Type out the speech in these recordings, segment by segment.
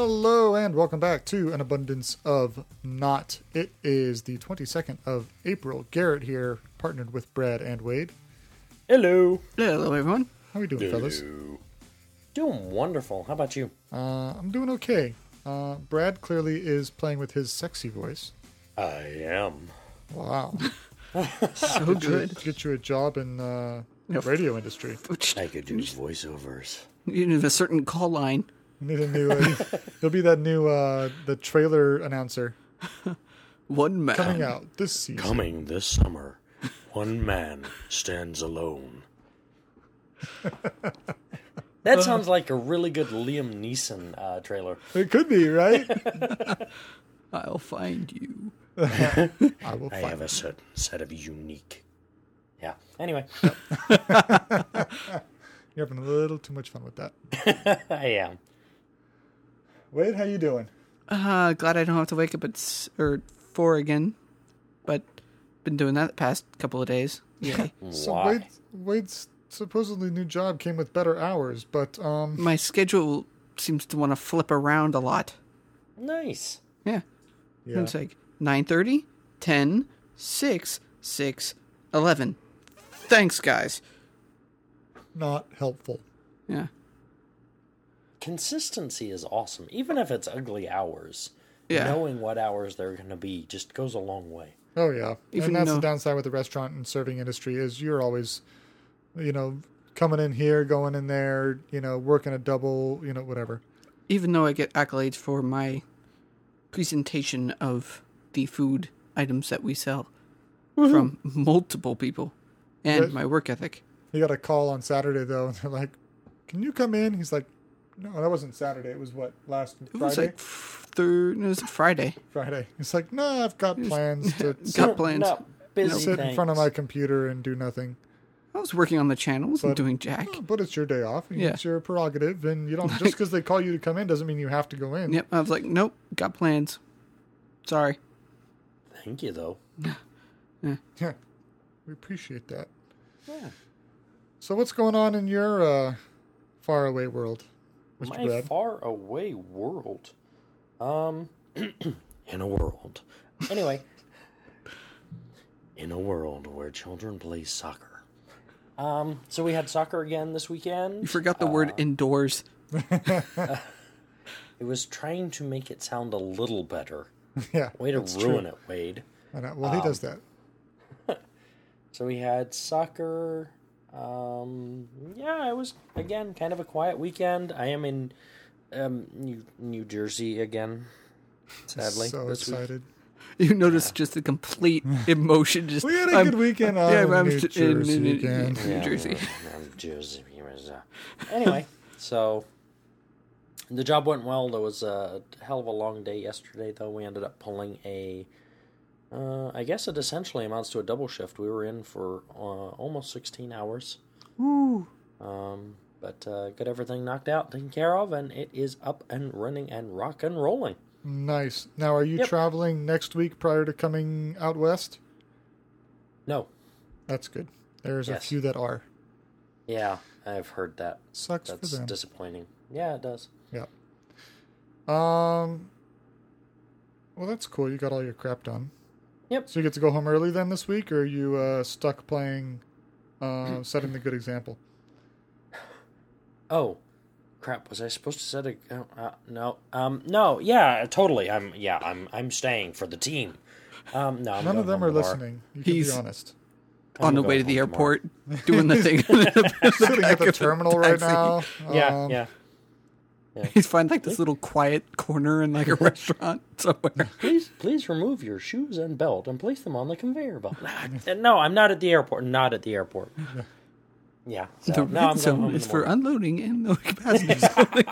Hello and welcome back to An Abundance of Not. It is the 22nd of April. Garrett here, partnered with Brad and Wade. Hello. Hello, everyone. How are we doing, fellas? Doing wonderful. How about you? I'm doing okay. Brad clearly is playing with his sexy voice. I am. Wow. So good. Get you a job in the radio industry. I could do voiceovers. You need a certain call line. You need a new... he'll be that new the trailer announcer. One man. Coming out this season. Coming this summer, one man stands alone. That sounds like a really good Liam Neeson trailer. It could be, right? I'll find you. I will I find have a certain set of unique. Yeah. Anyway, You're having a little too much fun with that. I am. Wade, how you doing? Glad I don't have to wake up at 4 again. But been doing that the past couple of days. Yay. So Why? Wade's supposedly new job came with better hours, but My schedule seems to want to flip around a lot. Nice. Yeah. yeah. It's like 9:30, 10, 6, 6, 11. Thanks, guys. Not helpful. Yeah. Consistency is awesome. Even if it's ugly hours, Yeah. knowing what hours they're going to be just goes a long way. Oh yeah, Even and that's though- the downside with the restaurant and serving industry is you're always, coming in here, going in there, working a double, whatever. Even though I get accolades for my presentation of the food items that we sell from multiple people and Right. my work ethic. He got a call on Saturday though, and they're like, "Can you come in?" He's like, "No, that wasn't Saturday. It was last It was Friday." like it was Friday. Friday. He's like, "No, I've got plans to Got plans. No, busy sit in front of thanks. my computer and do nothing." I was working on the channel, wasn't But- doing jack. But it's your day off. And Yeah. It's your prerogative, and you don't just because they call you to come in doesn't mean you have to go in. Yep, I was like, nope, got plans. Sorry. Thank you, though. Yeah, we appreciate that. Yeah. So what's going on in your faraway world, Mr. My Brad? far away world. In a world. Anyway. In a world where children play soccer. So we had soccer again this You weekend. forgot the word indoors. It was trying to make it sound a little better. Yeah, Way to that's ruin true. it, Wade. I know. Well, he does that. So we had soccer. Yeah, it was, again, kind of a quiet weekend. I am in New Jersey again, sadly. So this week. excited. You notice just the complete emotion. Just We had a good weekend on I'm New Jersey again. New Jersey. Jersey. Anyway, so the job went well. There was a hell of a long day yesterday, though. We ended up pulling I guess it essentially amounts to a double shift. We were in for almost 16 hours. Woo. But got everything knocked out, taken care of, and it is up and running and rock and rolling. Nice. Now, are you Yep. traveling next week prior to coming out west? No. That's good. There's a Yes. few that are. Yeah, I've heard that. Sucks That's for them. disappointing. Yeah, it does. Yeah. Well, that's cool. You got all your crap done. Yep. So you get to go home early then this week, or are you stuck playing, setting the good example? Oh, crap! Was I supposed to set a? No. No. Yeah, totally. I'm staying for the team. No, I'm None going of them home are tomorrow. listening. You can He's- be honest. On I'm the gonna way go to the home tomorrow. airport, doing the thing. Sitting at the terminal right now. Yeah, yeah. He's finding like this little quiet corner in like a restaurant somewhere. Please remove your shoes and belt and place them on the conveyor belt. No, I'm not at the airport. Not at the airport. Yeah. So, The no, I'm red going zone home in is the for morning. unloading and no capacity zoning.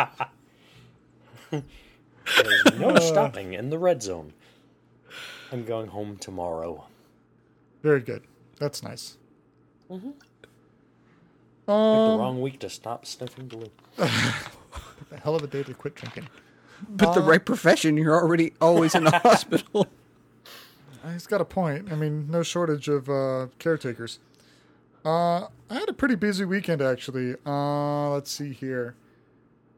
There's no stopping in the red zone. I'm going home tomorrow. Very good. That's nice. Picked the wrong week to stop sniffing glue. A hell of a day to quit drinking. But the right profession, you're already always in the hospital. He's got a point. I mean, no shortage of caretakers. I had a pretty busy weekend, actually. Let's see here.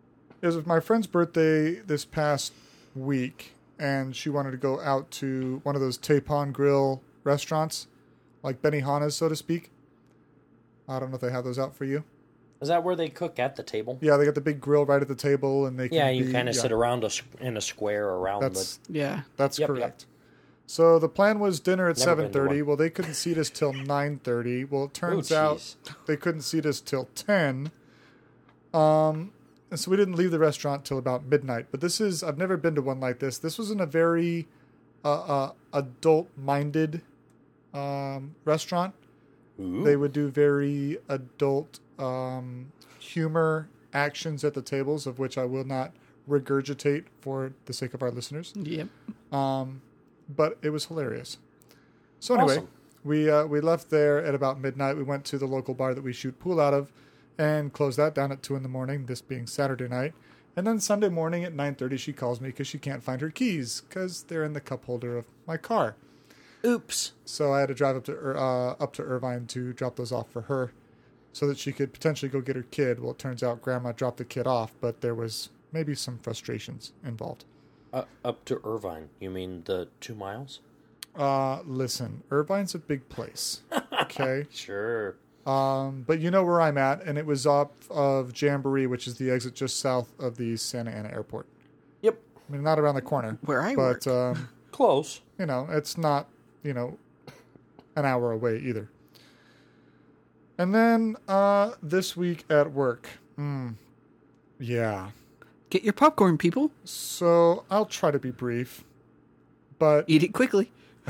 It was my friend's birthday this past week, and she wanted to go out to one of those Tepon Grill restaurants, like Benihana's, so to speak. I don't know if they have those out for you. Is that where they cook at the table? Yeah, they got the big grill right at the table, and they can Yeah, you kind of yeah. sit around in a square around That's Yeah. that's Yep, correct. So the plan was dinner at Never been to 7:30. one. Well, they couldn't seat us till 9:30. Well, it turns out jeez. they couldn't seat us till 10. And so we didn't leave the restaurant till about midnight. But this is, I've never been to one like this. This was in a very adult-minded restaurant. Ooh. They would do very adult humor actions at the tables, of which I will not regurgitate for the sake of our listeners. Yep. But it was hilarious. So anyway, Awesome. we left there at about midnight. We went to the local bar that we shoot pool out of and closed that down at 2 a.m, this being Saturday night. And then Sunday morning at 9:30, she calls me because she can't find her keys because they're in the cup holder of my car. Oops. So I had to drive up to Irvine to drop those off for her so that she could potentially go get her kid. Well, it turns out Grandma dropped the kid off, but there was maybe some frustrations involved. Up to Irvine. You mean the 2 miles? Listen, Irvine's a big place. Okay. Sure. But you know where I'm at, and it was off of Jamboree, which is the exit just south of the Santa Ana Airport. Yep. I mean, not around the corner. Where I but, work. Close. You know, it's not, an hour away either. And then this week at work. Yeah. Get your popcorn, people. So I'll try to be brief, but Eat it quickly.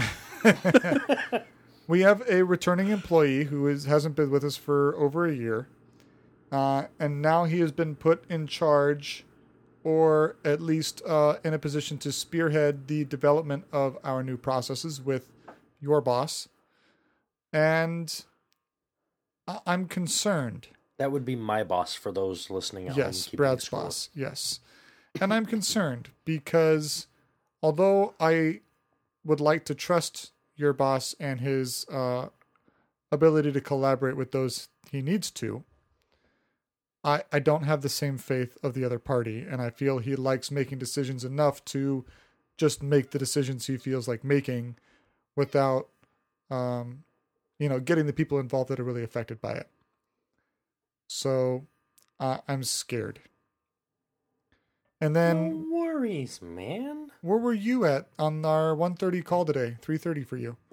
we have a returning employee who hasn't been with us for over a year, and now he has been put in charge, or at least in a position to spearhead the development of our new processes with your boss. And I'm concerned. That would be my boss for those listening at Yes, home. keeping Brad's score. boss. Yes. And I'm concerned because although I would like to trust your boss and his ability to collaborate with those he needs to, I don't have the same faith of the other party. And I feel he likes making decisions enough to just make the decisions he feels like making without, getting the people involved that are really affected by it. So I'm scared. And then, No worries, man. where were you at on our 1:30 call today? 3:30 for you.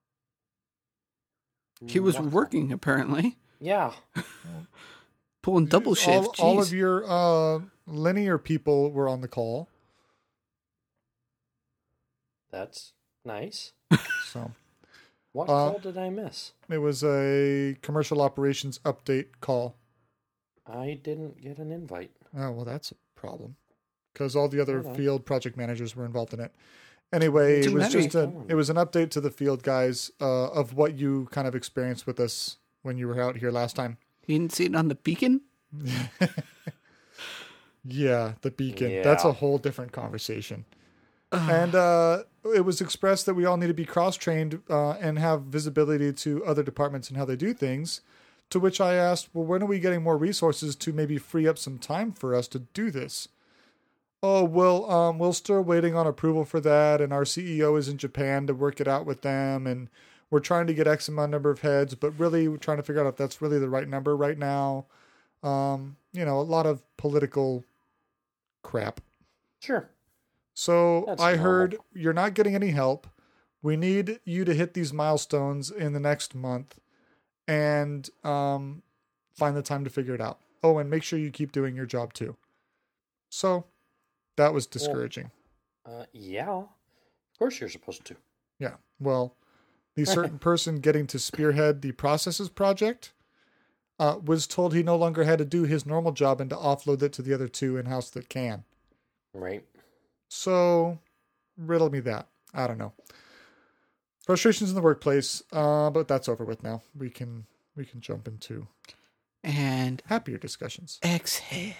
He was Wow. working, apparently. Yeah. Pulling double shift. All Jeez. of your linear people were on the call. That's nice. So What call did I miss? it was a commercial operations update call. I didn't get an invite. Oh, well, that's a problem. Because all the other Hold on. field project managers were involved in it. Anyway, it Too was many. just it was an update to the field guys of what you kind of experienced with us when you were out here last time. You didn't see it on the beacon? Yeah, the beacon. That's Yeah. a whole different conversation. And it was expressed that we all need to be cross-trained and have visibility to other departments and how they do things. To which I asked, well, when are we getting more resources to maybe free up some time for us to do this? Oh, well, we're still waiting on approval for that, and our CEO is in Japan to work it out with them, and we're trying to get X amount number of heads, but really we're trying to figure out if that's really the right number right now. A lot of political crap. Sure. So That's I normal. heard you're not getting any help. We need you to hit these milestones in the next month and find the time to figure it out. Oh, and make sure you keep doing your job too. So that was discouraging. Yeah. Of course you're supposed to. Yeah. Well, the certain person getting to spearhead the processes project was told he no longer had to do his normal job and to offload it to the other two in-house that can. Right. So, riddle me that. I don't know. Frustrations in the workplace, but that's over with now. We can jump into And happier discussions. exhale.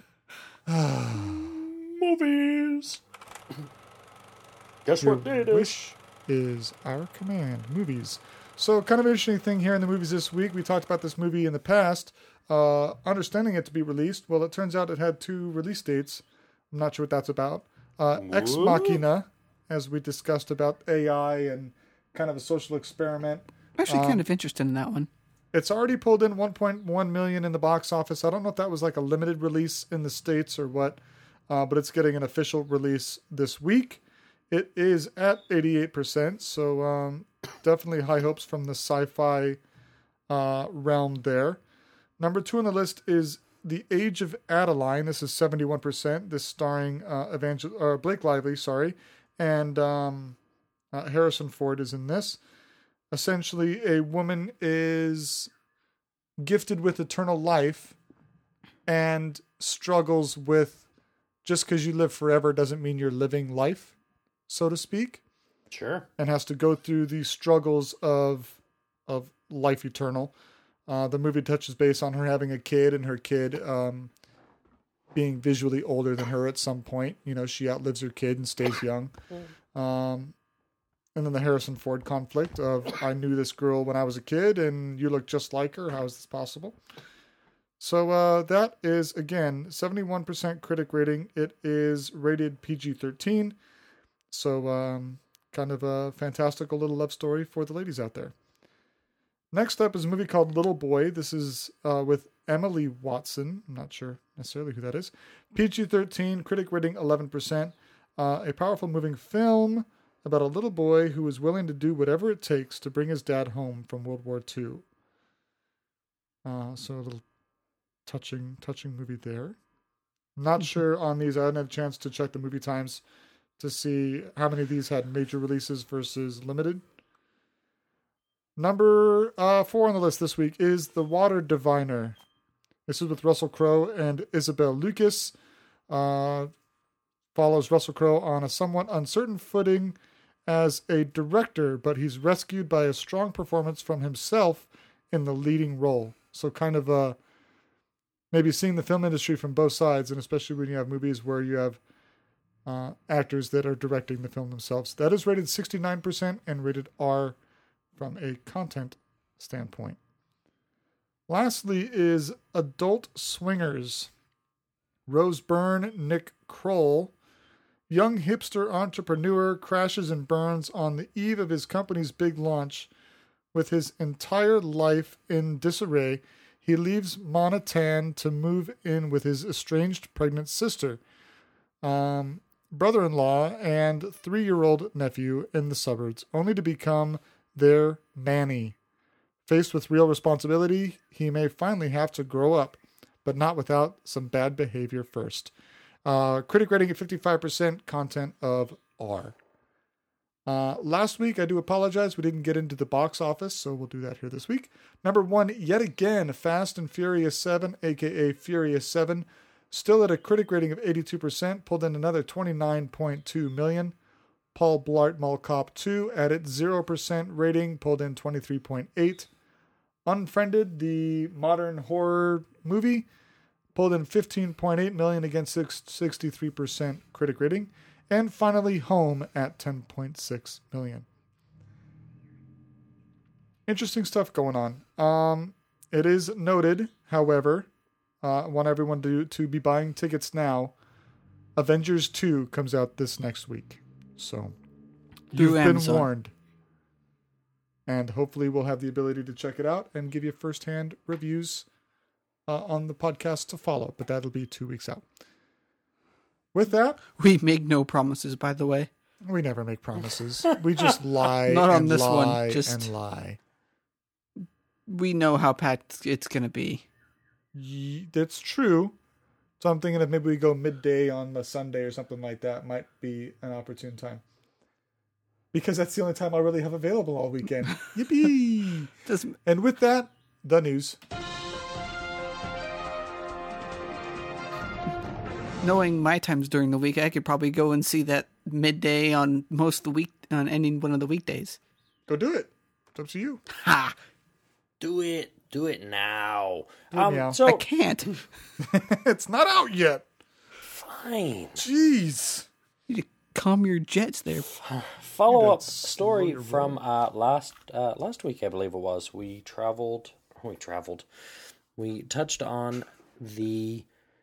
Movies. Guess Your what day it is? wish is our command. Movies. So, kind of interesting thing here in the movies this week. We talked about this movie in the past, understanding it to be released. Well, it turns out it had 2 release dates. I'm not sure what that's about. Ex Machina, as we discussed about AI and kind of a social experiment. I'm actually kind of interested in that one. It's already pulled in 1.1 million in the box office. I don't know if that was like a limited release in the States or what, but it's getting an official release this week. It is at 88%, so definitely high hopes from the sci-fi realm there. Number 2 on the list is The Age of Adeline. This is 71%. This starring Blake Lively, and Harrison Ford is in this. Essentially, a woman is gifted with eternal life and struggles with, just because you live forever doesn't mean you're living life, so to speak. Sure. And has to go through these struggles of life eternal. The movie touches base on her having a kid and her kid being visually older than her at some point. You know, she outlives her kid and stays young. And then the Harrison Ford conflict of, I knew this girl when I was a kid and you look just like her. How is this possible? So that is, again, 71% critic rating. It is rated PG-13. So kind of a fantastical little love story for the ladies out there. Next up is a movie called Little Boy. This is with Emily Watson. I'm not sure necessarily who that is. PG-13, critic rating 11%. A powerful moving film about a little boy who is willing to do whatever it takes to bring his dad home from World War II. So a little touching movie there. Not sure on these. I hadn't had a chance to check the movie times to see how many of these had major releases versus limited. Number 4 on the list this week is The Water Diviner. This is with Russell Crowe and Isabel Lucas. Follows Russell Crowe on a somewhat uncertain footing as a director, but he's rescued by a strong performance from himself in the leading role. So kind of maybe seeing the film industry from both sides, and especially when you have movies where you have actors that are directing the film themselves. That is rated 69% and rated R from a content standpoint. Lastly is Adult Swingers. Rose Byrne, Nick Kroll. Young hipster entrepreneur crashes and burns on the eve of his company's big launch. With his entire life in disarray, he leaves Manhattan to move in with his estranged pregnant sister, brother-in-law, and 3-year-old nephew in the suburbs, only to become their nanny. Faced with real responsibility, he may finally have to grow up, but not without some bad behavior first. Critic rating at 55%, content of R. Last week, I do apologize, we didn't get into the box office, so we'll do that here this week. Number 1, yet again, Fast and Furious 7, aka Furious 7, still at a critic rating of 82%, pulled in another 29.2 million. Paul Blart Mall Cop 2 added 0% rating, pulled in 23.8. Unfriended, the modern horror movie, pulled in 15.8 million against 63% critic rating. And finally, Home at 10.6 million. Interesting stuff going on. It is noted, however, I want everyone to be buying tickets now. Avengers 2 comes out this next week. So you've been warned. And hopefully we'll have the ability to check it out and give you firsthand reviews on the podcast to follow. But that'll be 2 weeks out. With that, we make no promises, by the way. We never make promises. We just lie Not on and this lie one, just and lie. We know how packed it's going to be. That's true. So I'm thinking if maybe we go midday on a Sunday or something like that might be an opportune time. Because that's the only time I'll really have available all weekend. Yippee! And with that, the news. Knowing my times during the week, I could probably go and see that midday on most of the week, on any one of the weekdays. Go do it. It's up to you. Ha! Do it. Do it now. So I can't. It's not out yet. Fine. Jeez. You need to calm your jets there. Follow-up That's story slow your from last week, I believe it was. We touched on the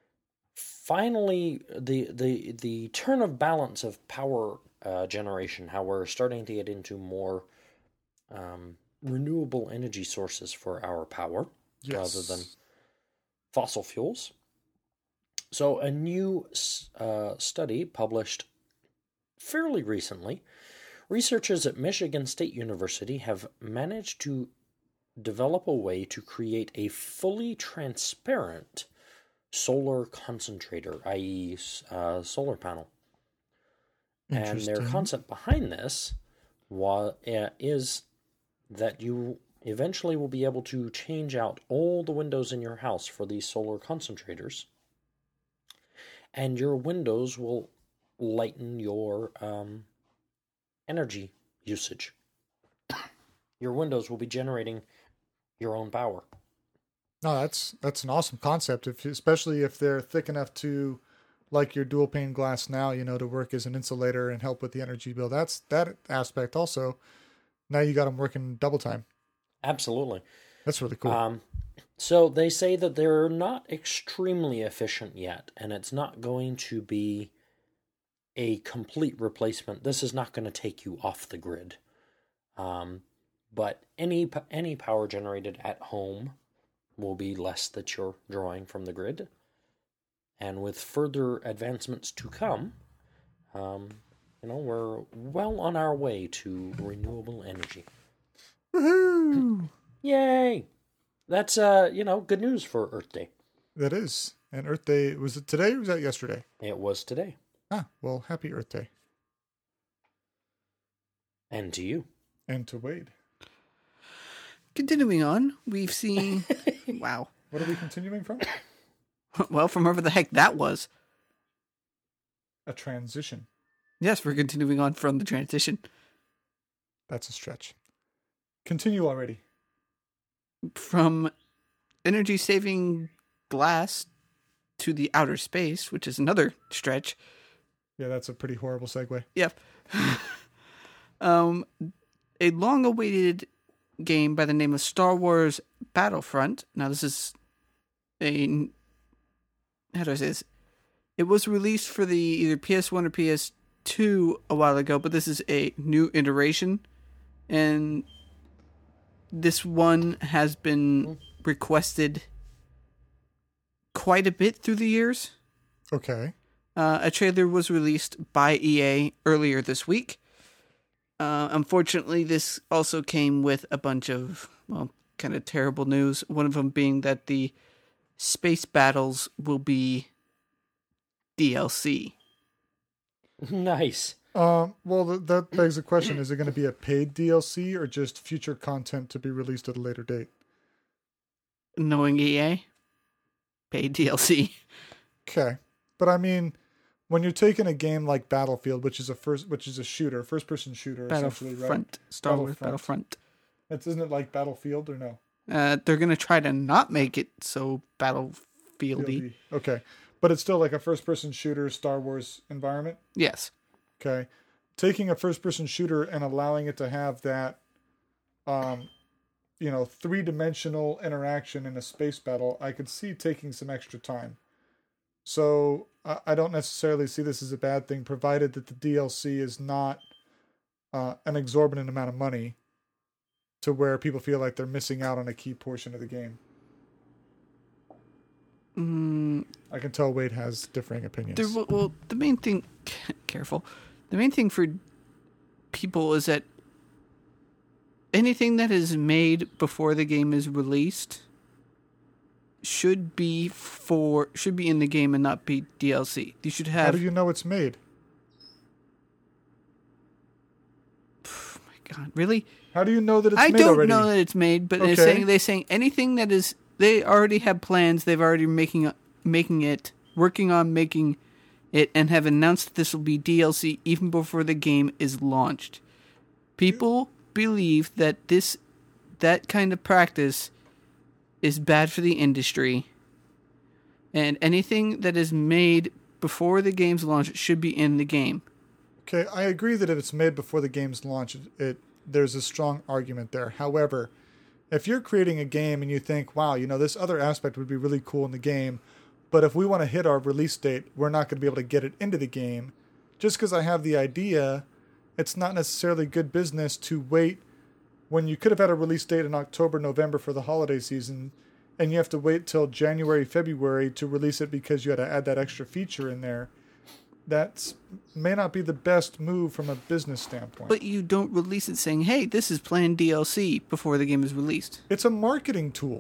the turn of balance of power generation, how we're starting to get into more renewable energy sources for our power rather than fossil fuels. So a new study published fairly recently, researchers at Michigan State University have managed to develop a way to create a fully transparent solar concentrator, i.e. Solar panel. And their concept behind this is that you eventually will be able to change out all the windows in your house for these solar concentrators, and your windows will lighten your energy usage. Your windows will be generating your own power. No, that's an awesome concept, especially if they're thick enough to, like your dual pane glass now, to work as an insulator and help with the energy bill. That's that aspect also. Now you got them working double time. Absolutely. That's really cool. So they say that they're not extremely efficient yet, and it's not going to be a complete replacement. This is not going to take you off the grid. But any power generated at home will be less that you're drawing from the grid. And with further advancements to come, we're well on our way to renewable energy. Woohoo! Yay! That's, good news for Earth Day. That is. And Earth Day, was it today or was that yesterday? It was today. Ah, well, happy Earth Day. And to you. And to Wade. Continuing on, we've seen... Wow. What are we continuing from? Well, from wherever the heck that was. A transition. Yes, we're continuing on from the transition. That's a stretch. Continue already. From energy-saving glass to the outer space, which is another stretch. Yeah, that's a pretty horrible segue. Yep. A long-awaited game by the name of Star Wars Battlefront. Now, this is how do I say this? It was released for the either PS1 or PS2 a while ago, but this is a new iteration. And this one has been requested quite a bit through the years. Okay. A trailer was released by EA earlier this week. Unfortunately, this also came with a bunch of, kind of terrible news. One of them being that the space battles will be DLC. Nice. Well, that begs the question, is it going to be a paid DLC or just future content to be released at a later date? Knowing EA, paid DLC. Okay. But I mean, when you're taking a game like Battlefield, which is a first-person shooter, essentially, right? Battlefront, Star Wars Battlefront. Isn't it like Battlefield or no? They're going to try to not make it so Battlefieldy. Okay. But it's still like a first-person shooter Star Wars environment? Yes. Okay. Taking a first-person shooter and allowing it to have that, three-dimensional interaction in a space battle, I could see taking some extra time. So I don't necessarily see this as a bad thing, provided that the DLC is not an exorbitant amount of money to where people feel like they're missing out on a key portion of the game. I can tell Wade has differing opinions. The main thing... Careful. The main thing for people is that anything that is made before the game is released should be in the game and not be DLC. You should have... How do you know it's made? Oh my God, really? How do you know that it's I made don't already? know that it's made, but Okay. they're saying anything that is... They already have plans. They've already making it, working on making it, and have announced that this will be DLC even before the game is launched. People believe that that kind of practice is bad for the industry, and anything that is made before the game's launch should be in the game. Okay, I agree that if it's made before the game's launch, there's a strong argument there. However, if you're creating a game and you think, wow, this other aspect would be really cool in the game, but if we want to hit our release date, we're not going to be able to get it into the game. Just because I have the idea, it's not necessarily good business to wait when you could have had a release date in October, November for the holiday season, and you have to wait till January, February to release it because you had to add that extra feature in there. That may not be the best move from a business standpoint. But you don't release it saying, hey, this is planned DLC before the game is released. It's a marketing tool.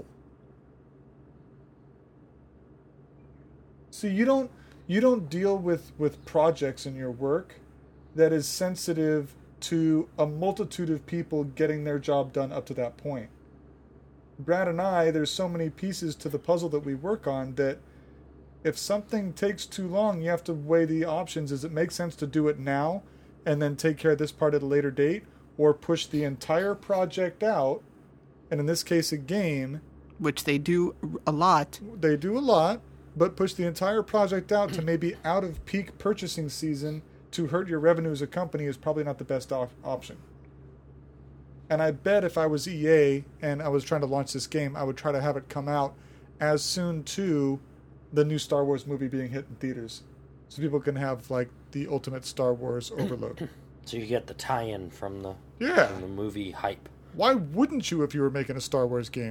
See, you don't deal with projects in your work that is sensitive to a multitude of people getting their job done up to that point. Brad and I, there's so many pieces to the puzzle that we work on that if something takes too long, you have to weigh the options. Does it make sense to do it now and then take care of this part at a later date, or push the entire project out, and in this case a game, which they do a lot. They do a lot, but push the entire project out to maybe out of peak purchasing season to hurt your revenue as a company is probably not the best option. And I bet if I was EA and I was trying to launch this game, I would try to have it come out as soon to the new Star Wars movie being hit in theaters, so people can have like the ultimate Star Wars overload. So you get the tie-in from the movie hype. Why wouldn't you if you were making a Star Wars game?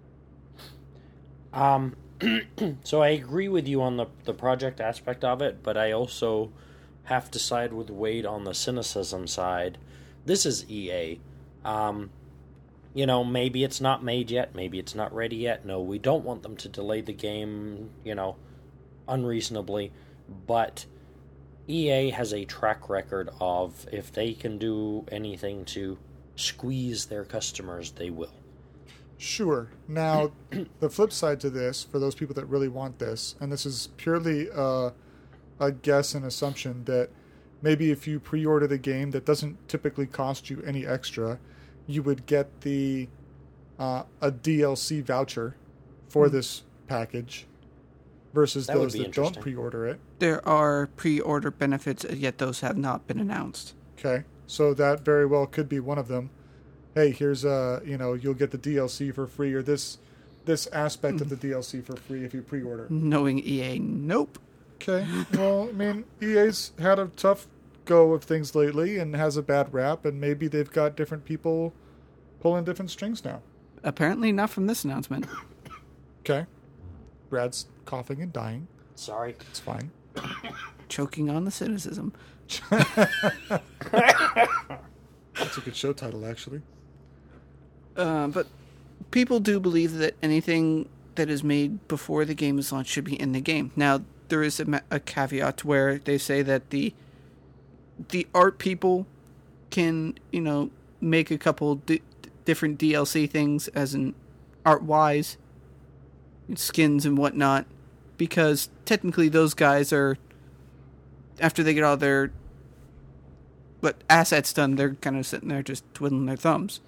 So I agree with you on the project aspect of it, but I also have to side with Wade on the cynicism side. This is EA. Maybe it's not made yet, maybe it's not ready yet. No, we don't want them to delay the game, unreasonably. But EA has a track record of, if they can do anything to squeeze their customers, they will. Sure. Now, the flip side to this, for those people that really want this, and this is purely a guess and assumption, that maybe if you pre-order the game that doesn't typically cost you any extra, you would get a DLC voucher for this package versus those that don't pre-order it. There are pre-order benefits, yet those have not been announced. Okay, so that very well could be one of them. Hey, here's you'll get the DLC for free, or this aspect of the DLC for free if you pre-order. Knowing EA, nope. Okay, well, I mean, EA's had a tough go of things lately and has a bad rap, and maybe they've got different people pulling different strings now. Apparently not from this announcement. Okay. Brad's coughing and dying. Sorry. It's fine. Choking on the cynicism. That's a good show title, actually. But people do believe that anything that is made before the game is launched should be in the game. Now, there is a caveat where they say that the art people can, make a couple different DLC things, as in art-wise, skins and whatnot, because technically those guys are, after they get all their assets done, they're kind of sitting there just twiddling their thumbs.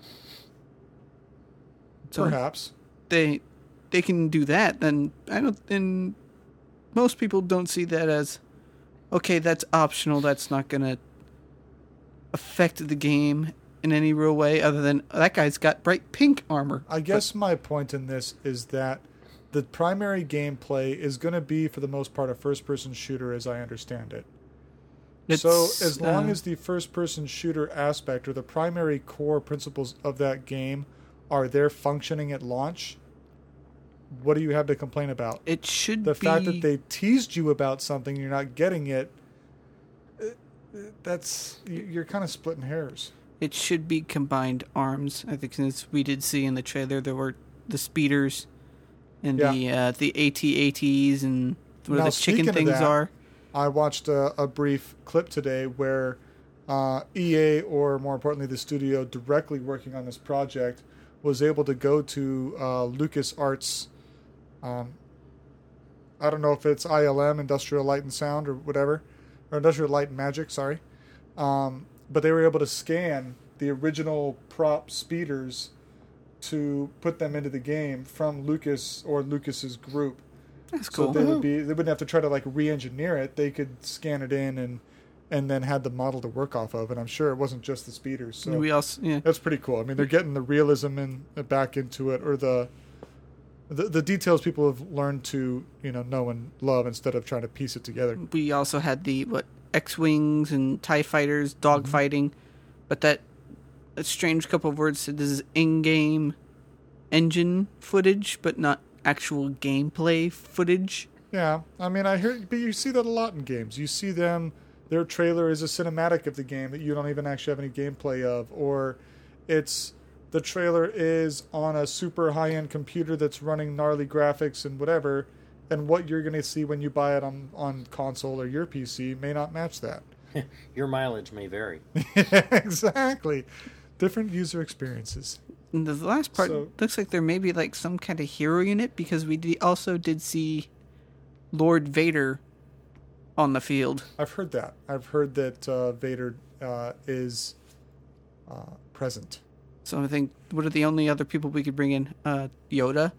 So perhaps they can do that. Then and most people don't see that as, okay, that's optional. That's not going to affect the game in any real way, other than that guy's got bright pink armor. I guess my point in this is that the primary gameplay is going to be, for the most part, a first-person shooter, as I understand it. So as long as the first-person shooter aspect, or the primary core principles of that game, are there functioning at launch, what do you have to complain about? It should the be... fact that they teased you about something and you're not getting it, you're kind of splitting hairs. It should be combined arms. I think, since we did see in the trailer, there were the speeders and the AT-ATs and what the chicken things are. I watched a brief clip today where EA, or more importantly the studio directly working on this project, was able to go to LucasArts. I don't know if it's ILM, Industrial Light and Sound, or whatever, or Industrial Light and Magic, sorry. But they were able to scan the original prop speeders to put them into the game from Lucas or Lucas's group. That's cool. So they wouldn't have to try to like re-engineer it. They could scan it in and then had the model to work off of. And I'm sure it wasn't just the speeders. So We also, yeah. that's pretty cool. I mean, they're getting the realism back into it, or the details people have learned to know and love instead of trying to piece it together. We also had the X-wings and TIE fighters dogfighting, but that a strange couple of words said this is in-game engine footage, but not actual gameplay footage. Yeah, I mean, I hear, but you see that a lot in games. You see their trailer is a cinematic of the game that you don't even actually have any gameplay of, or the trailer is on a super high-end computer that's running gnarly graphics and whatever, and what you're going to see when you buy it on console or your PC may not match that. Your mileage may vary. Exactly. Different user experiences. And the last part So- looks like there may be like some kind of hero unit, because we also did see Lord Vader on the field. I've heard that. I've heard that Vader is present. So I think, what are the only other people we could bring in? Yoda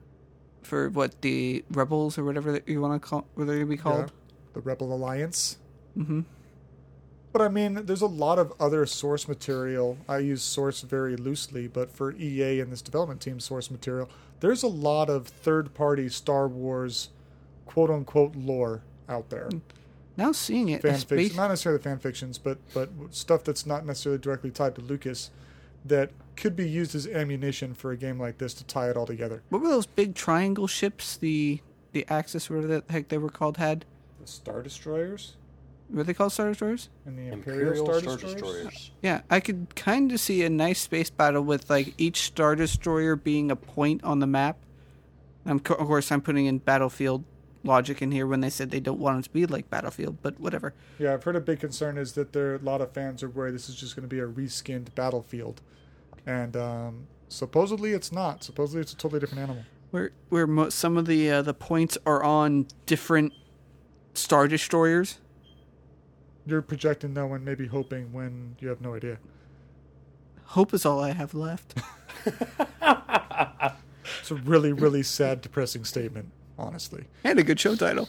for the Rebels or whatever that you want to call, what they're going to be called. Yeah, the Rebel Alliance. Mm-hmm. But I mean, there's a lot of other source material. I use source very loosely, but for EA and this development team source material, there's a lot of third-party Star Wars quote-unquote lore out there. Now seeing it, Fan space, fiction, not necessarily fan fictions, but stuff that's not necessarily directly tied to Lucas that could be used as ammunition for a game like this to tie it all together. what were those big triangle ships? The Axis, whatever the heck they were called, had. The Star Destroyers Were they called Star Destroyers? and the Imperial Star Destroyers. Destroyers. Yeah, I could kind of see a nice space battle with like each Star Destroyer being a point on the map. Of course, I'm putting in Battlefield logic in here when they said they don't want it to be like Battlefield, but whatever. Yeah, I've heard a big concern is that a lot of fans are worried this is just going to be a reskinned Battlefield. And supposedly it's not. Supposedly it's a totally different animal. Where some of the points are on different Star Destroyers. You're projecting though and maybe hoping when you have no idea. Hope is all I have left. It's a really, really sad, depressing statement, honestly. And a good show title.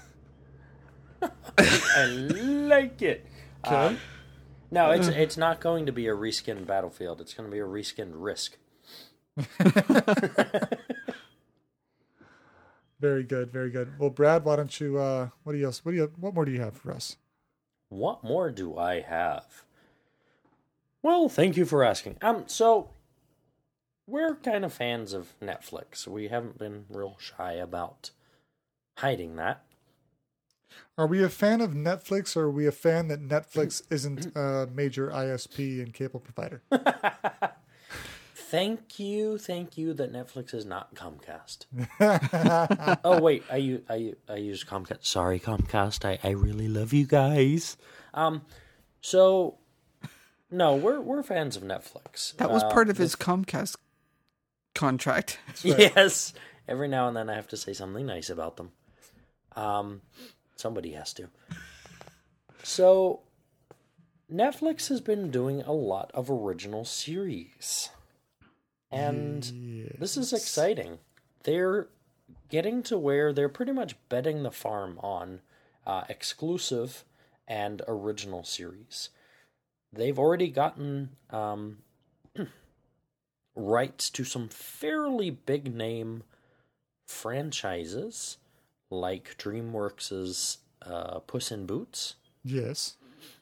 I like it. Okay. No, it's not going to be a reskinned Battlefield. It's going to be a reskinned Risk. Very good, very good. Well, Brad, why don't you? What more do you have for us? What more do I have? Well, thank you for asking. So we're kind of fans of Netflix. We haven't been real shy about hiding that. Are we a fan of Netflix, or are we a fan that Netflix isn't a major ISP and cable provider? Thank you that Netflix is not Comcast. Oh wait, I use Comcast. Sorry, Comcast. I really love you guys. So no, we're fans of Netflix. That was part of his Comcast contract. Right. Yes. Every now and then I have to say something nice about them. Somebody has to. So Netflix has been doing a lot of original series. And this is exciting. They're getting to where they're pretty much betting the farm on exclusive and original series. They've already gotten rights to some fairly big name franchises, like DreamWorks' Puss in Boots. Yes.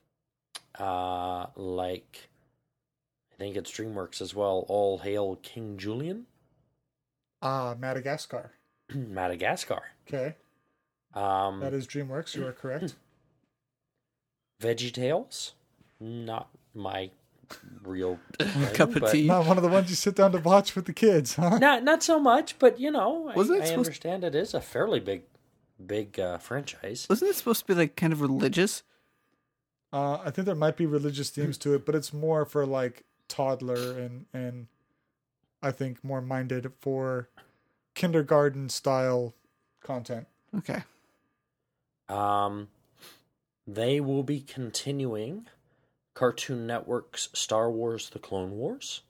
Like, I think it's DreamWorks as well, All Hail King Julian. Madagascar. Madagascar. Okay. That is DreamWorks. You are correct. VeggieTales. Not my real thing, Cup of but- tea. Not one of the ones you sit down to watch with the kids, huh? Not so much, but you know, Wasn't it I supposed- understand it is a fairly big franchise. Wasn't it supposed to be like kind of religious? I think there might be religious themes to it, but it's more for like toddler and I think more minded for kindergarten style content. Okay. They will be continuing Cartoon Network's Star Wars: The Clone Wars,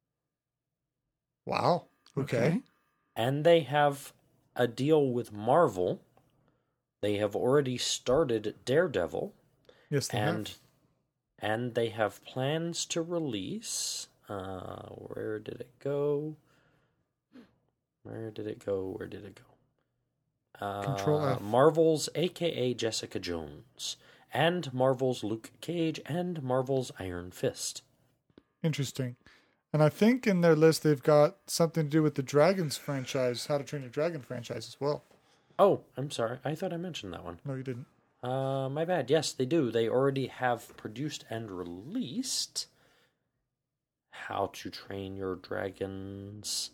Wow. Okay. and they have a deal with Marvel. They have already started Daredevil, Yes, they and have. and they have plans to release. Where did it go? Where did it go? Where did it go? Control F. Marvel's AKA Jessica Jones, and Marvel's Luke Cage, and Marvel's Iron Fist. Interesting. And I think in their list they've got something to do with the Dragons franchise, How to Train Your Dragon franchise as well. Oh, I'm sorry. I thought I mentioned that one. No, you didn't. My bad. Yes, they do. They already have produced and released How to Train Your Dragons.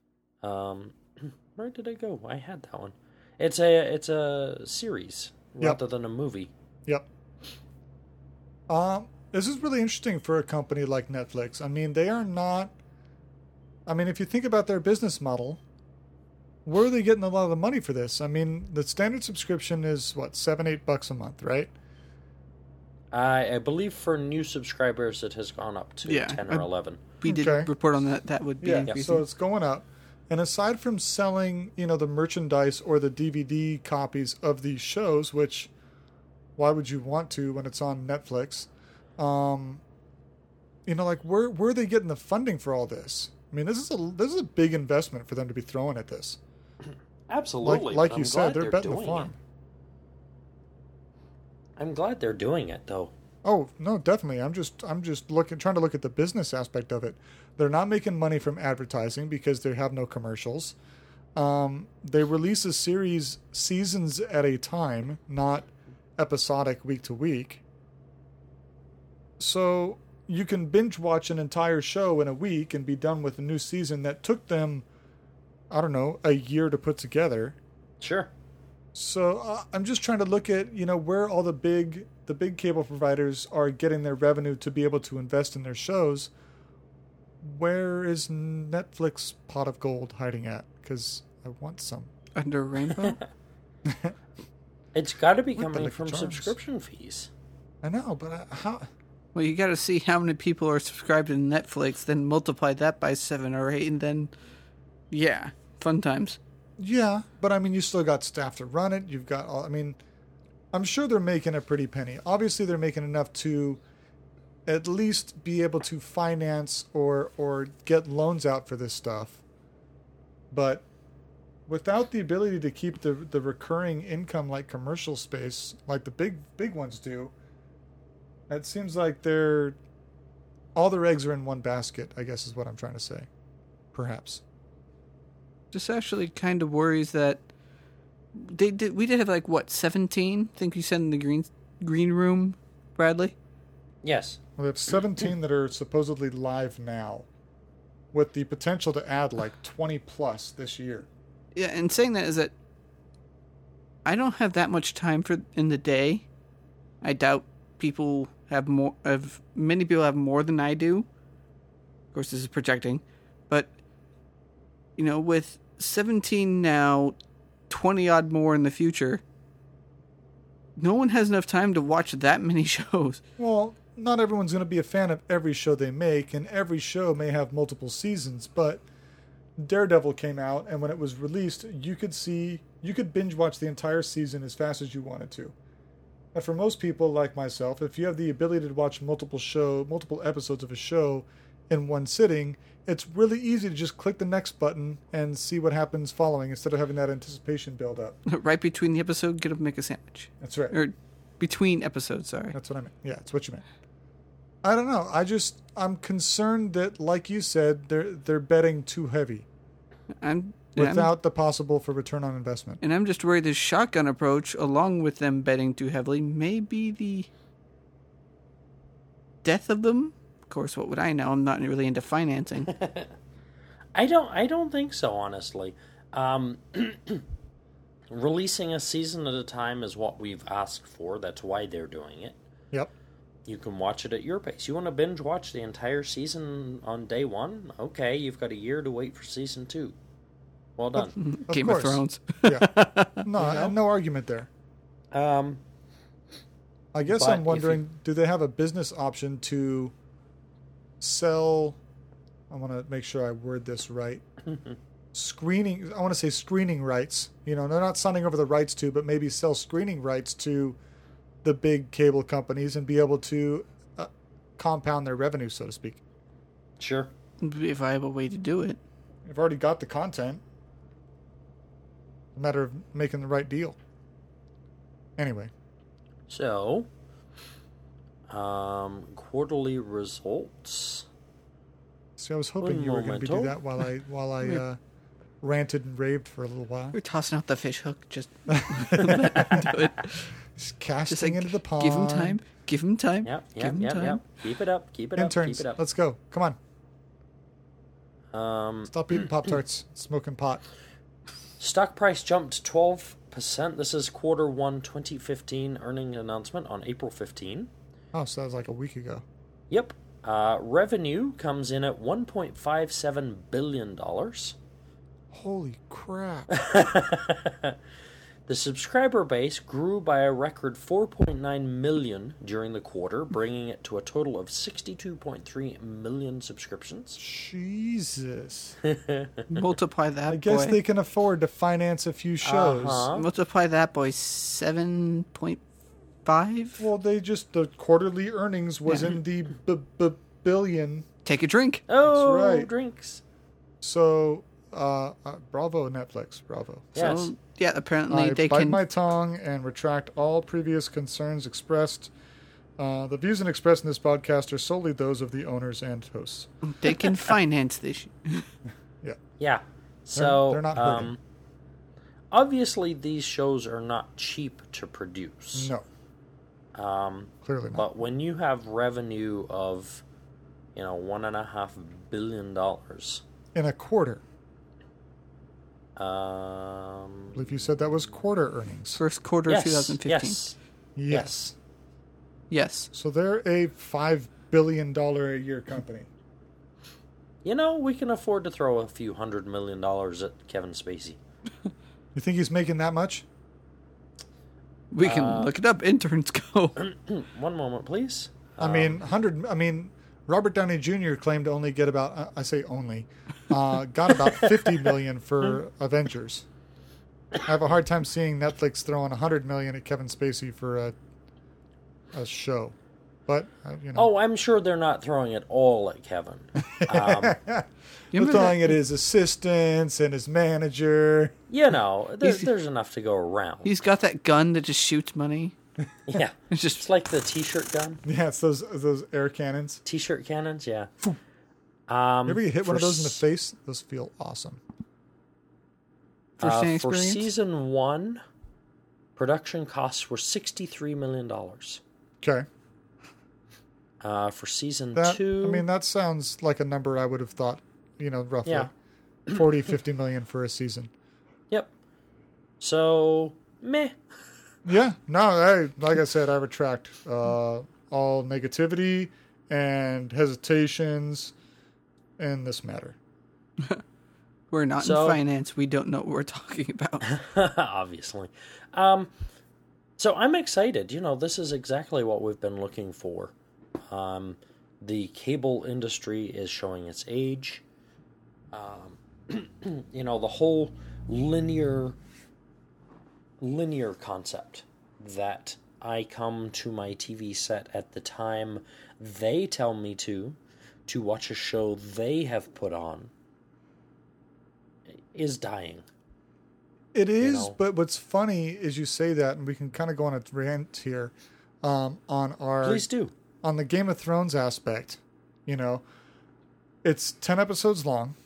Where did I go? I had that one. It's a series rather than a movie. Yep. This is really interesting for a company like Netflix. I mean, they are not. I mean, if you think about their business model, where are they getting a lot of the money for this? I mean, the standard subscription is what, $7-8 a month, right? I believe for new subscribers it has gone up to 10 or 11. We did report on that. That would be increasing. So it's going up. And aside from selling, the merchandise or the DVD copies of these shows, which why would you want to when it's on Netflix? Like where are they getting the funding for all this? I mean, this is a big investment for them to be throwing at this. Absolutely. Like you said, they're betting the farm. I'm glad they're doing it, though. Oh, no, definitely. I'm just trying to look at the business aspect of it. They're not making money from advertising because they have no commercials. They release a series seasons at a time, not episodic week to week. So you can binge watch an entire show in a week and be done with a new season that took them, I don't know, a year to put together. Sure. So I'm just trying to look at, where all the big cable providers are getting their revenue to be able to invest in their shows. Where is Netflix pot of gold hiding at? Because I want some. Under a rainbow? It's got to be coming from subscription fees. I know, but how? Well, you got to see how many people are subscribed to Netflix, then multiply that by 7 or 8, and then, yeah, fun times. Yeah, but I mean, you still got staff to run it. You've got I'm sure they're making a pretty penny. Obviously, they're making enough to at least be able to finance or get loans out for this stuff. But without the ability to keep the recurring income like commercial space, like the big ones do, it seems like all their eggs are in one basket, I guess is what I'm trying to say. Perhaps. This actually kind of worries that we did have 17? I think you said in the green room, Bradley? Yes. Well, we have 17 that are supposedly live now, with the potential to add 20 plus this year. Yeah, and saying that is that I don't have that much time in the day. I doubt people have more. Many people have more than I do. Of course, this is projecting, but with 17 now, 20 odd more in the future, no one has enough time to watch that many shows. Well, not everyone's going to be a fan of every show they make, and every show may have multiple seasons, but Daredevil came out, and when it was released, you could binge watch the entire season as fast as you wanted to. And for most people like myself, if you have the ability to watch multiple episodes of a show in one sitting, it's really easy to just click the next button and see what happens following instead of having that anticipation build up. Right between the episode, get up and make a sandwich. That's right. Or between episodes, sorry. That's what I meant. Yeah, that's what you meant. I don't know. I'm concerned that, like you said, they're betting too heavy. Without the possible for return on investment. And I'm just worried this shotgun approach, along with them betting too heavily, may be the death of them. Of course, what would I know? I'm not really into financing. I don't think so, honestly. Releasing a season at a time is what we've asked for. That's why they're doing it. Yep. You can watch it at your pace. You want to binge watch the entire season on day one? Okay, you've got a year to wait for season 2. Well done. Game of Thrones. Yeah. No, no argument there. I guess I'm wondering, do they have a business option to sell? I want to make sure I word this right. Screening. I want to say screening rights. They're not signing over the rights to, but maybe sell screening rights to the big cable companies and be able to compound their revenue, so to speak. Sure. Would be a viable way to do it. They've already got the content. It's a matter of making the right deal. Anyway. So, quarterly results. See, I was hoping you were going to do that while I ranted and raved for a little while. We're tossing out the fish hook. Just let him do it. Just casting Just like, into the pond. give him time. Give him time. Yep. Give him time. Keep it up. Keep it Interns, up. Keep it up. let's go. Come on. Um, Stop eating Pop-Tarts. Smoking pot. stock price jumped 12%. This is quarter 1 2015 earning announcement on April 15. Oh, so that was like a week ago. Yep. Revenue comes in at $1.57 billion. Holy crap. The subscriber base grew by a record 4.9 million during the quarter, bringing it to a total of 62.3 million subscriptions. Jesus. Multiply that, I guess boy. they can afford to finance a few shows. Multiply that, boy. 7.5. Well, the quarterly earnings was Yeah. in the billion. Take a drink. Oh, right. drinks. So, bravo, Netflix. Bravo. Yes. So, yeah, apparently I they bite can. my tongue and retract all previous concerns expressed. The views and expressed in this podcast are solely those of the owners and hosts. They can finance this. Yeah. So, they're not hurting. obviously, these shows are not cheap to produce. No, clearly not. But when you have revenue of, $1.5 billion, In a quarter. I I believe you said that was quarter earnings. First quarter of 2015. Yes. Yes. Yes. So they're a $5 billion a year company. We can afford to throw a few $100 million at Kevin Spacey. You think he's making that much? We can look it up. Interns go. One moment, please. I mean, Robert Downey Jr. claimed to only get about, I say only, got about 50 million for Avengers. I have a hard time seeing Netflix throwing 100 million at Kevin Spacey for a show. But, Oh, I'm sure they're not throwing it all at Kevin. they're throwing at his assistants and his manager. There's enough to go around. He's got that gun that just shoots money. Yeah. It's just It's like the T-shirt gun. Yeah, it's those air cannons. T-shirt cannons, yeah. You ever get hit one of those in the face? Those feel awesome. first-hand For experience. season 1, production costs were $63 million. Okay. For season That 2... that sounds like a number I would have thought, roughly. Yeah. 40, 50 million for a season. Yep. So, meh. Yeah, no, like I said, I retract all negativity and hesitations in this matter. We're not in finance. We don't know what we're talking about. Obviously. So I'm excited. This is exactly what we've been looking for. The cable industry is showing its age. The whole linear concept that I come to my TV set at the time they tell me to watch a show they have put on is dying. It is, but what's funny is you say that, and we can kind of go on a rant here on our... Please do. On the Game of Thrones aspect, it's 10 episodes long.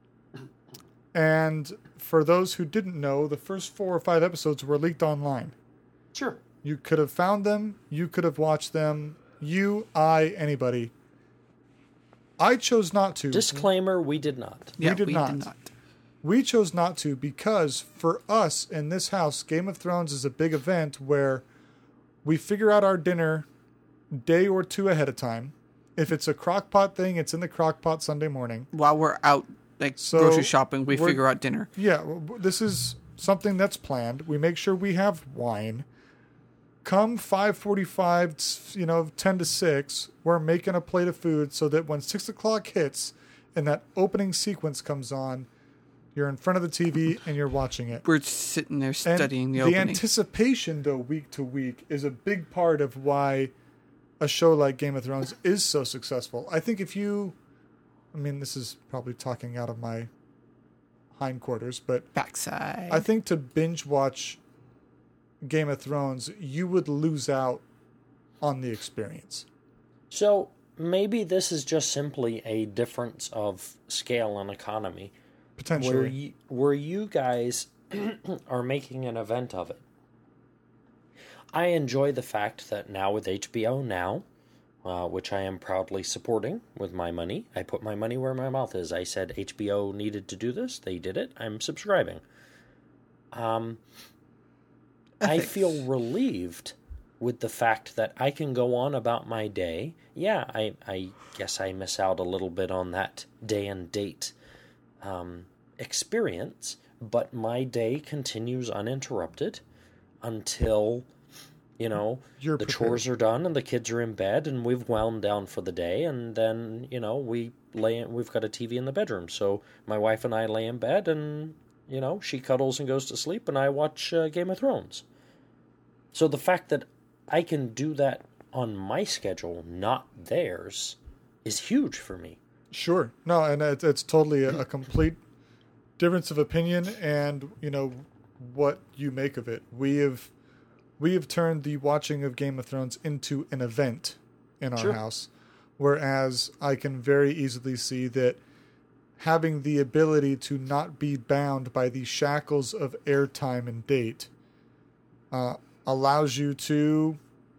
And for those who didn't know, the first 4 or 5 episodes were leaked online. Sure. You could have found them. You could have watched them. Anybody. I chose not to. Disclaimer, we did not. Yeah, did not. We chose not to because for us in this house, Game of Thrones is a big event where we figure out our dinner day or 2 ahead of time. If it's a crock pot thing, it's in the crock pot Sunday morning. While we're out grocery shopping, we figure out dinner. Yeah, this is something that's planned. We make sure we have wine. Come 5:45, 10 to 6, we're making a plate of food so that when 6 o'clock hits and that opening sequence comes on, You're in front of the TV and you're watching it. We're sitting there And studying the the opening. anticipation, though, week to week, is a big part of why a show like Game of Thrones is so successful. I think if you, I mean, this is probably talking out of my hindquarters, but Backside. I think to binge watch Game of Thrones, you would lose out on the experience. So maybe this is just simply a difference of scale and economy. Potentially. Where you guys are making an event of it. I enjoy the fact that now with HBO Now, which I am proudly supporting with my money, I put my money where my mouth is. I said HBO needed to do this. They did it. I'm subscribing. I feel relieved with the fact that I can go on about my day. Yeah, I guess I miss out a little bit on that day and date experience, but my day continues uninterrupted until, You're the prepared. chores are done and the kids are in bed and we've wound down for the day, and then, we've got a TV in the bedroom. So my wife and I lay in bed and, she cuddles and goes to sleep and I watch Game of Thrones. So the fact that I can do that on my schedule, not theirs, is huge for me. Sure. No, and it's totally a complete difference of opinion and, what you make of it. We have turned the watching of Game of Thrones into an event in our Sure. house, whereas I can very easily see that having the ability to not be bound by the shackles of airtime and date allows you to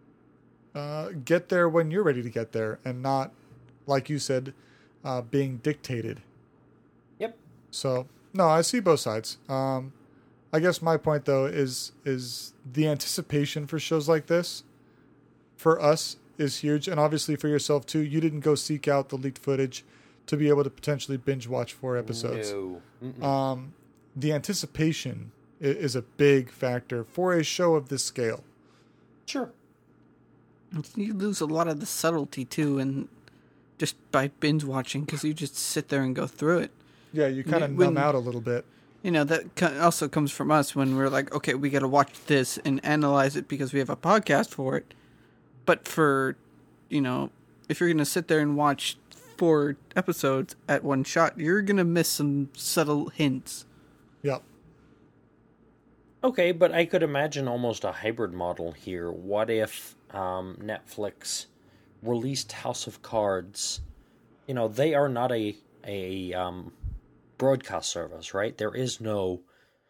get there when you're ready to get there and not, like you said, being dictated. Yep. So, no, I see both sides. I guess my point, though, is the anticipation for shows like this, for us, is huge. And obviously for yourself, too. You didn't go seek out the leaked footage to be able to potentially binge watch 4 episodes. No. The anticipation is a big factor for a show of this scale. Sure. You lose a lot of the subtlety, too, and just by binge watching, because you just sit there and go through it. Yeah, you kind of When- numb out a little bit. That also comes from us when we're like, okay, we got to watch this and analyze it because we have a podcast for it. But for, if you're going to sit there and watch 4 episodes at one shot, you're going to miss some subtle hints. Yep. Okay, but I could imagine almost a hybrid model here. What if Netflix released House of Cards? They are not a broadcast service, right? There is no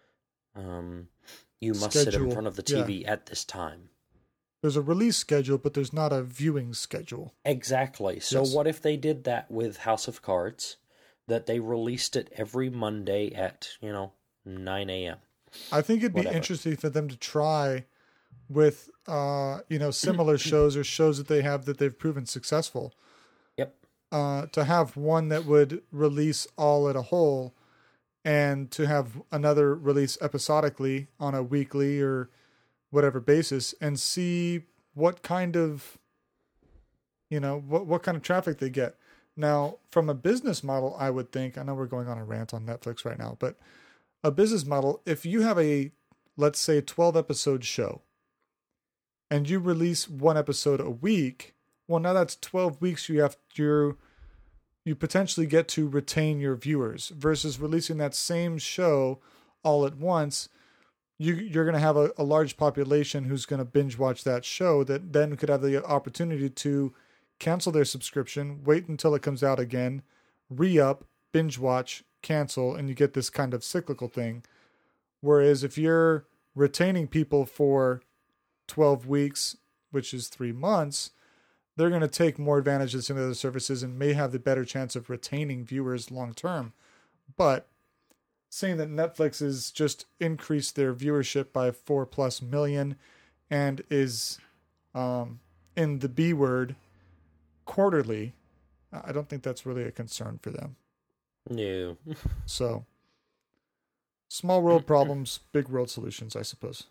you must sit in Schedule, front of the TV at this time. There's a release schedule, but there's not a viewing schedule. Exactly. So Yes. what if they did that with House of Cards, that they released it every Monday at, 9 a.m.? I think it'd be Whatever. interesting for them to try with, similar shows or shows that they have that they've proven successful. Yep. To have one that would release all at a whole and to have another release episodically on a weekly or whatever basis and see what kind of, what kind of traffic they get. Now, from a business model, I would think, I know we're going on a rant on Netflix right now, but a business model, if you have a, let's say, 12 episode show and you release 1 episode a week, well, now that's 12 weeks you potentially get to retain your viewers versus releasing that same show all at once. You're going to have a large population who's going to binge watch that show that then could have the opportunity to cancel their subscription, wait until it comes out again, re-up, binge watch, cancel, and you get this kind of cyclical thing. Whereas if you're retaining people for 12 weeks, which is 3 months, they're going to take more advantage of some of the other services and may have the better chance of retaining viewers long term. But saying that Netflix has just increased their viewership by 4+ million and is in the B word quarterly, I don't think that's really a concern for them. No. So, small world problems, big world solutions, I suppose.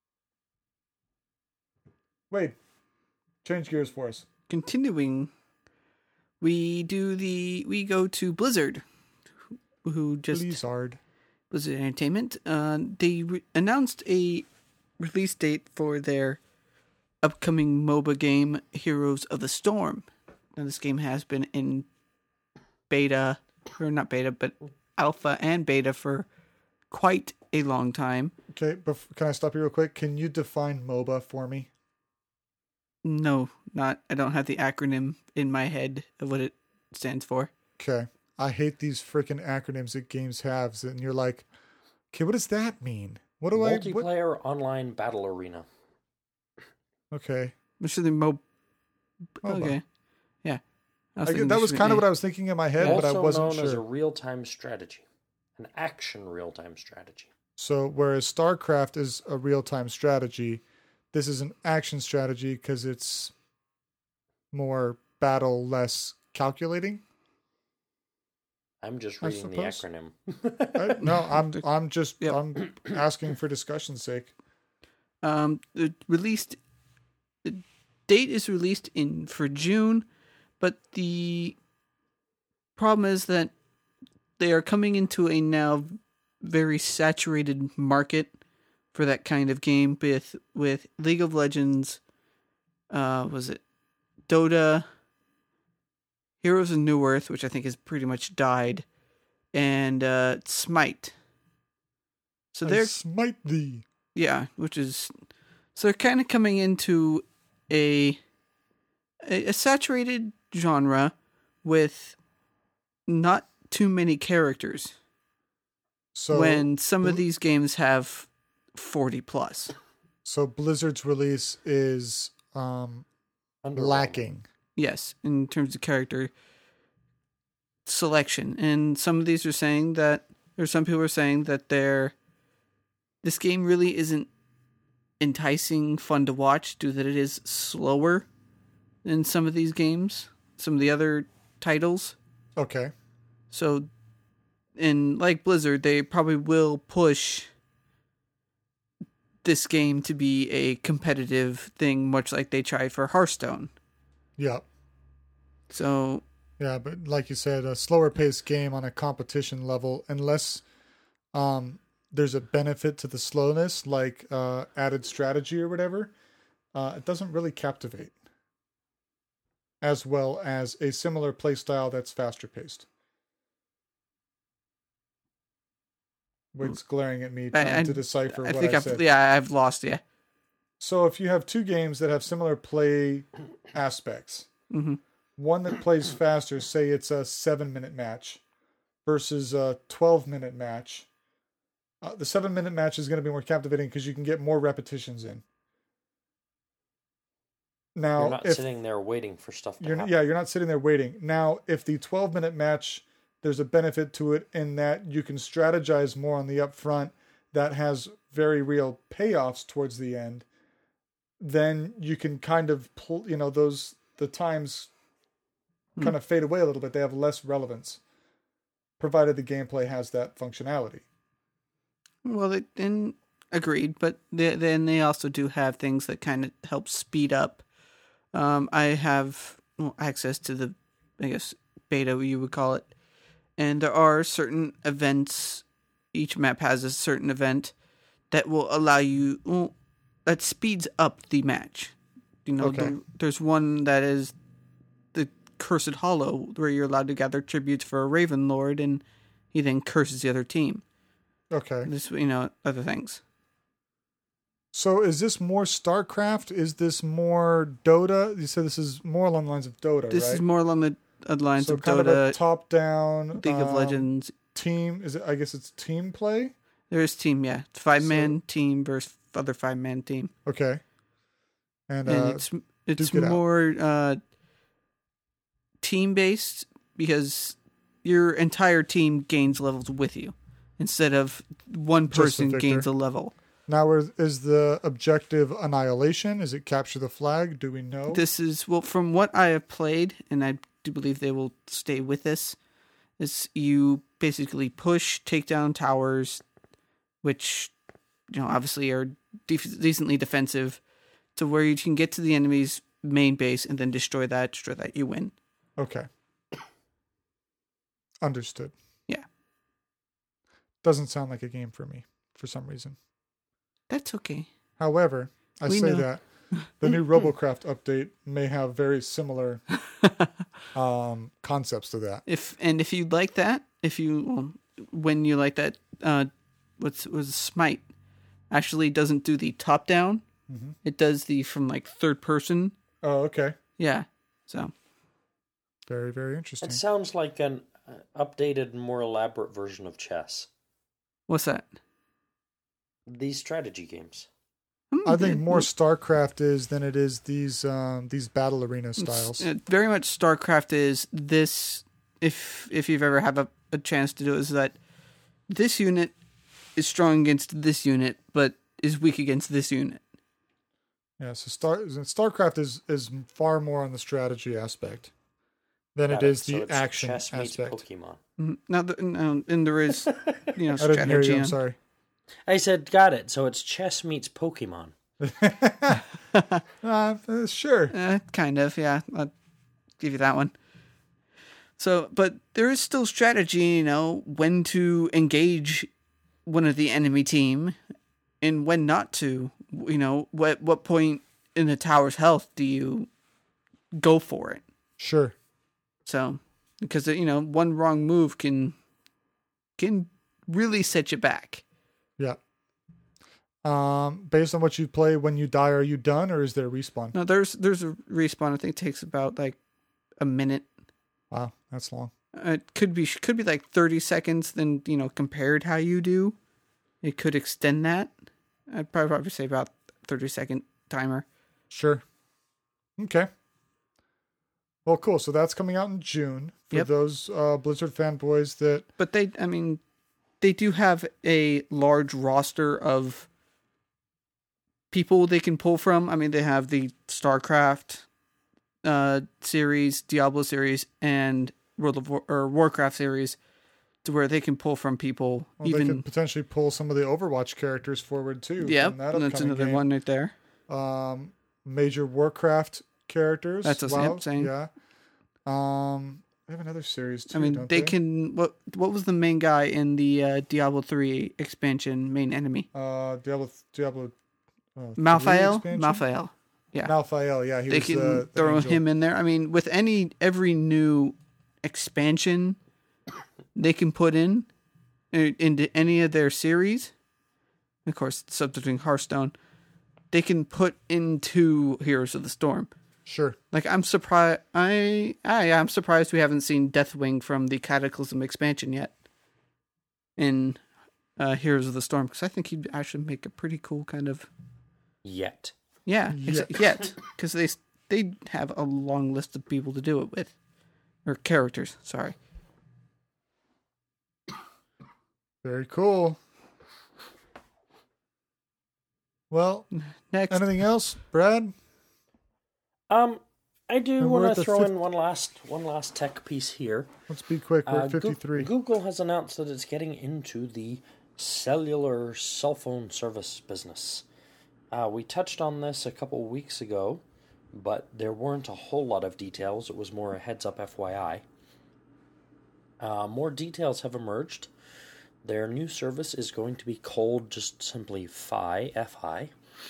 Wade, change gears for us. Continuing, we go to Blizzard, who just Blizzard. Blizzard Entertainment, they announced a release date for their upcoming MOBA game, Heroes of the Storm. Now, this game has been in beta, or not beta, but alpha and beta for quite a long time. Okay, but can I stop you real quick? Can you define MOBA for me? No, not. I don't have the acronym in my head of what it stands for. Okay. I hate these freaking acronyms that games have, and you're like, okay, what does that mean? What do Multiplayer Online Battle Arena. Okay. Which is the MOBA. Okay. Yeah. That was kind of what I was thinking in my head, but I wasn't also known as a sure. real-time strategy. An action real-time strategy. So whereas StarCraft is a real-time strategy, this is an action strategy because it's more battle, less calculating. I'm just reading the acronym. No, I'm asking for discussion's sake. The date is released for June, but the problem is that they are coming into a now very saturated market for that kind of game with League of Legends, was it Dota, Heroes of New Earth, which I think has pretty much died, and Smite. So they're smite thee. Yeah, so they're kind of coming into a saturated genre with not too many characters. So when some of these games have 40 plus. So Blizzard's release is lacking. Yes, in terms of character selection. And some of these are saying that, or some people are saying that this game really isn't enticing, fun to watch, due that it is slower than some of these games, some of the other titles. Okay. So, and like Blizzard, they probably will push this game to be a competitive thing, much like they tried for Hearthstone. Yeah. So. Yeah, but like you said, a slower paced game on a competition level, unless there's a benefit to the slowness, like added strategy or whatever, it doesn't really captivate. As well as a similar play style that's faster paced. Wade's glaring at me trying to decipher what I said. I've lost you. So if you have two games that have similar play aspects, one that plays faster, say it's a 7-minute match, versus a 12-minute match, the 7-minute match is going to be more captivating because you can get more repetitions in. Now, you're not sitting there waiting for stuff to happen. Yeah, you're not sitting there waiting. Now, if the 12-minute match, there's a benefit to it in that you can strategize more on the upfront that has very real payoffs towards the end, then you can kind of pull, the times kind of fade away a little bit. They have less relevance, provided the gameplay has that functionality. Well, agreed, but then they also do have things that kind of help speed up. I have access to the, I guess, beta, you would call it. And there are certain events, each map has a certain event that will allow you, that speeds up the match. Okay. There's one that is the Cursed Hollow, where you're allowed to gather tributes for a Raven Lord, and he then curses the other team. Okay. Other things. So is this more StarCraft? Is this more Dota? You said this is more along the lines of Dota, right? This is more along the lines of kind Dota. Of a top-down League of Legends. Team. Is it? I guess it's team play? There is team, yeah. 5-man team versus other 5-man team. Okay. And it's more team-based because your entire team gains levels with you instead of one person gains a level. Now, is the objective annihilation? Is it capture the flag? Do we know? This is, from what I have played, and I do believe they will stay with this, is you basically push, take down towers, which, obviously are decently defensive, to where you can get to the enemy's main base and then destroy that, you win. Okay. Understood. Yeah. Doesn't sound like a game for me for some reason. That's okay. However, I We say know. that the new Robocraft update may have very similar concepts to that. If you like that, when you like that, was Smite actually doesn't do the top down. Mm-hmm. It does the from like third person. Oh, okay. Yeah. So Very, very interesting. It sounds like an updated, more elaborate version of chess. what's that? These strategy games. I think more StarCraft is than it is these battle arena styles. Very much StarCraft is this. If you've ever had a chance to do it, is that this unit is strong against this unit, but is weak against this unit. Yeah, so StarCraft is far more on the strategy aspect than Got it is So the it's action chess meets aspect. Pokemon. And there is, I didn't hear strategy. you. I'm on- sorry. I said, got it. So it's chess meets Pokemon. Sure. Kind of, yeah. I'll give you that one. So, but there is still strategy, when to engage one of the enemy team and when not to. What point in the tower's health do you go for it? Sure. So, because, one wrong move can really set you back. Yeah. Based on what you play, when you die, are you done, or is there a respawn? No, there's a respawn. I think it takes about like a minute. Wow, that's long. It could be like 30 seconds. Then compared how you do, it could extend that. I'd probably say about 30-second timer. Sure. Okay. Well, cool. So that's coming out in June for Yep. those Blizzard fanboys that. But they do have a large roster of people they can pull from. I mean, they have the StarCraft series, Diablo series, and Warcraft series, to where they can pull from people. Well, they could potentially pull some of the Overwatch characters forward too. Yep, from that that's upcoming another game. one right there. Major Warcraft characters. That's the same. Same. Yeah. They have another series too. I mean, don't they can. What was the main guy in the Diablo 3 expansion? Main enemy. Diablo. 3 Malthael. expansion? Malthael. Yeah. Malthael. Yeah, he They was can the throw angel. him in there. I mean, with every new expansion they can put into any of their series, of course, substituting Hearthstone, they can put into Heroes of the Storm. Sure. Like, I'm surprised. I'm surprised we haven't seen Deathwing from the Cataclysm expansion yet in Heroes of the Storm, because I think he'd actually make a pretty cool kind of. Yet. Yeah, yet, because they have a long list of people to do it with, or characters. Sorry. Very cool. Well, Next, anything else, Brad? I do And we're want at to the throw in one last tech piece here. Let's be quick. We're at 53. Google has announced that it's getting into the cellular cell phone service business. We touched on this a couple weeks ago, but there weren't a whole lot of details. It was more a heads up FYI. More details have emerged. Their new service is going to be called just simply Fi, F-I,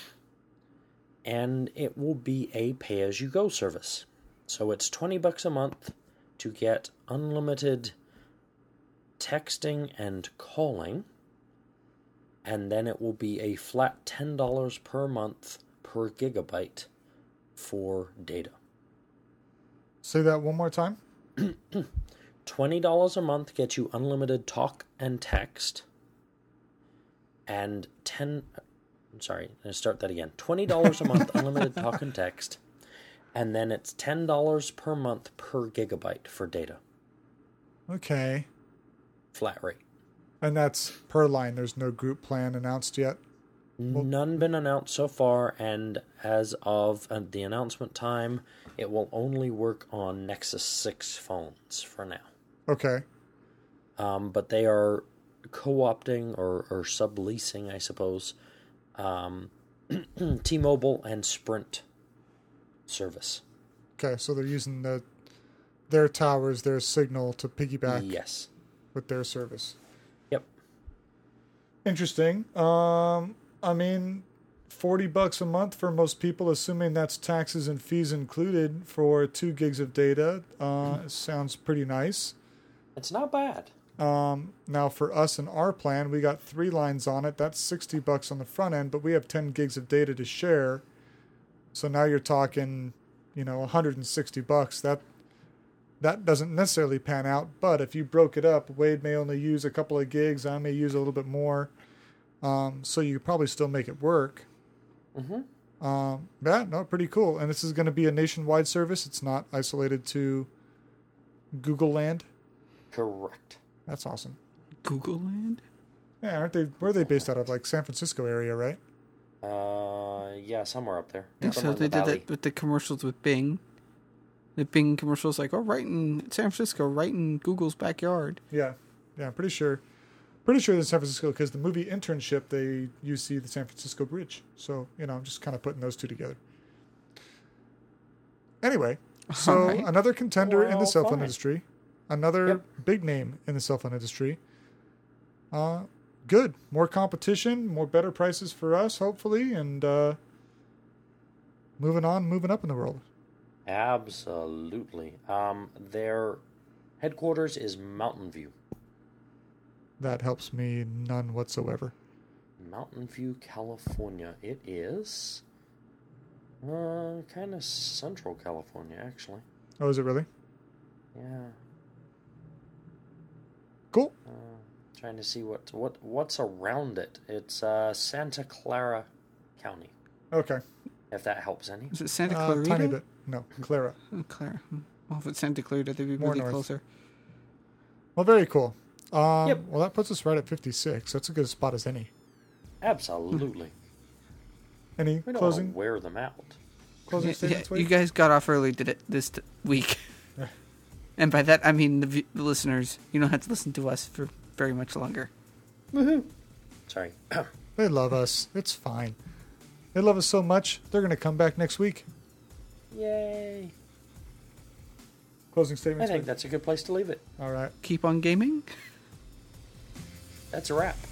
and it will be a pay-as-you-go service. So it's $20 a month to get unlimited texting and calling, and then it will be a flat $10 per month per gigabyte for data. Say that one more time. $20 a month gets you unlimited talk and text, and let's start that again. $20 a month, unlimited talk and text, and then it's $10 per month per gigabyte for data. Okay. Flat rate. And that's per line. There's no group plan announced yet. None been announced so far, and as of the announcement time, it will only work on Nexus 6 phones for now. Okay. But they are co-opting or subleasing, I suppose, T-Mobile and Sprint service. Okay, so they're using their towers, their signal to piggyback Yes. with their service. Yep. Interesting. I mean, $40 a month for most people, assuming that's taxes and fees included for 2 gigs of data. Sounds pretty nice. It's not bad. Now for us and our plan, we got 3 lines on it. That's $60 on the front end, but we have 10 gigs of data to share. So now you're talking, $160. That doesn't necessarily pan out, but if you broke it up, Wade may only use a couple of gigs, I may use a little bit more. So you could probably still make it work. Mm-hmm. Yeah, no, pretty cool. And this is going to be a nationwide service. It's not isolated to Google Land. Correct. That's awesome. Google Land? Yeah, aren't they? Where are they based out of? Like San Francisco area, right? Yeah, somewhere up there. Yeah, Somewhere so they in the did valley. that with the commercials with Bing. The Bing commercials like, right in San Francisco, right in Google's backyard. Yeah, I'm pretty sure. Pretty sure it's San Francisco because the movie Internship, you see the San Francisco Bridge. So, I'm just kind of putting those two together. Anyway, so All right. another contender in the Well, cell phone fine. industry. Another big name in the cell phone industry. Good. More competition, more better prices for us, hopefully, and moving up in the world. Absolutely. Their headquarters is Mountain View. That helps me none whatsoever. Mountain View, California. It is kind of central California, actually. Oh, is it really? Yeah. Cool. Trying to see what's around it. It's Santa Clara County, Okay. if that helps any. Is it Santa Clarita? Tiny bit. No, Clara. Oh, Clara. Well, if it's Santa Clarita, they'd be More really north. closer. Well, very cool. Yep. Well, that puts us right at 56. That's a good spot as any. Absolutely. Any We don't want to closing wear them out. Yeah, statements? you Wade? guys got off early this week. And by that, I mean the listeners. You don't have to listen to us for very much longer. Sorry. They love us. It's fine. They love us so much, they're going to come back next week. Yay. Closing I statements? think Wade? that's a good place to leave it. All right. Keep on gaming. That's a wrap.